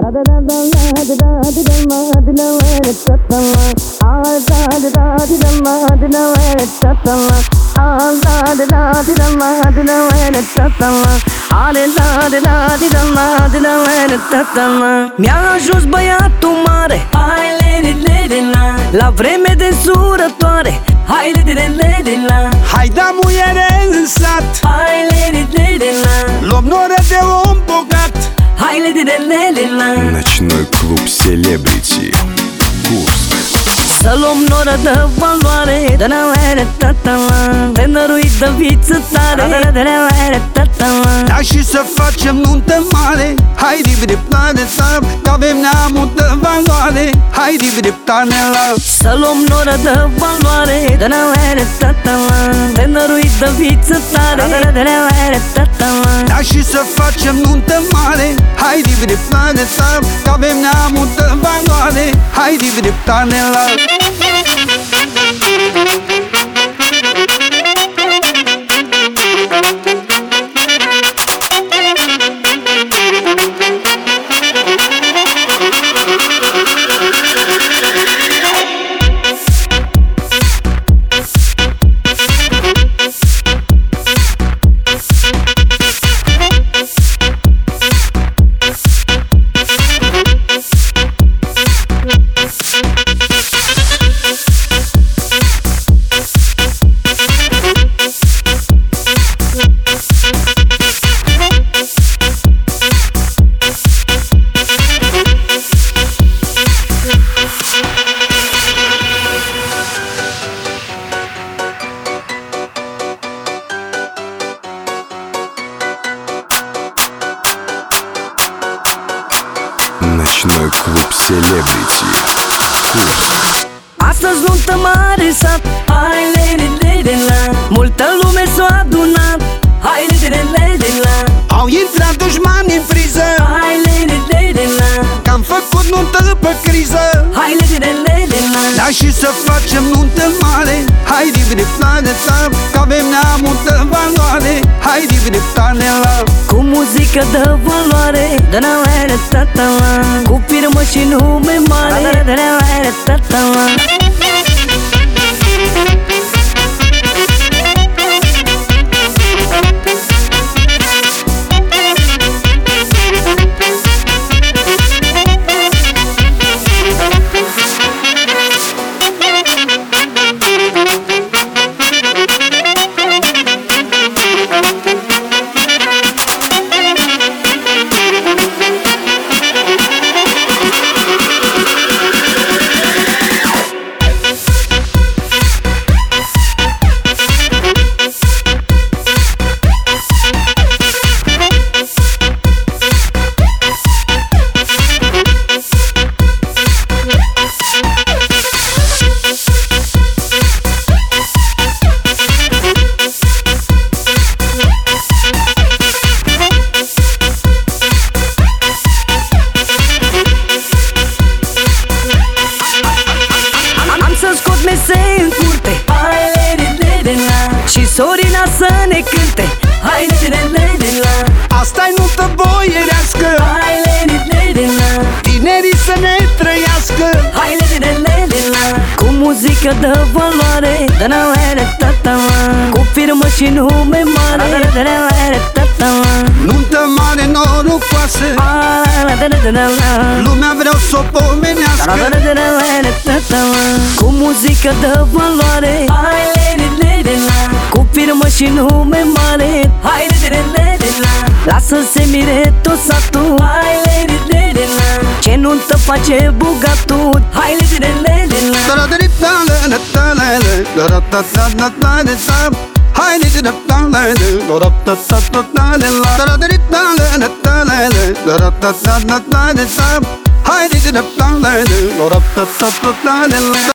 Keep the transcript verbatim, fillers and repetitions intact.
Mi-a ajuns băiatul mare, hai lady lady la, la vreme de surătoare, hai lady lady la. Hai da muiere în sat, hai lady lady la, luăm noră de om bogat, hai lady lady la. Ночной клуб Celebrity Курск. Să luăm noră de valoare, de la tatala, de năruit de viță tare, de la tatala. Da și să facem nuntă mare, hai divide-plane țar, că avem neamul de valoare, hai divide-plane la. Să luăm noră de valoare, de la tatala, de năruit de viță tare, de la tatala. Da și să facem nuntă mare, hai divide-plane țar, că avem neamul de valoare, hai divide-plane la. Ночной клуб Celebrity Курск. Astăzi nuntă mare sat, hai lady lady la, multă lume s-a adunat, hai lady lady la. Au intrat dușmani în priză, hai lady lady la, că-am făcut nuntă pe criză, hai lady lady la. da și să facem nuntă mare, hai divide-plane țar, că avem neamul de valoare, hai divide-plane la. Cu muzică de valoare, de la tatala, cu firmă și nume mare, de la tatala. Mese în curte, hai lady lady la, și Sorina să ne cânte, hai lady lady la. Asta-i nuntă boierească, hai lady lady la, tinerii să ne trăiască, hai lady lady la. Cu muzică de valoare, de la tatala, cu firmă și nume mare, de la tatala. nuntă mare norocoasă, lumea vreau să o pomenească, cu muzică de valoare, hai lady lady la, cu firmă și nume mare, hai lady lady la. Lasă să mire tot satul, hai lady lady la, ce nuntă face bogatul, hai lady lady la. hai de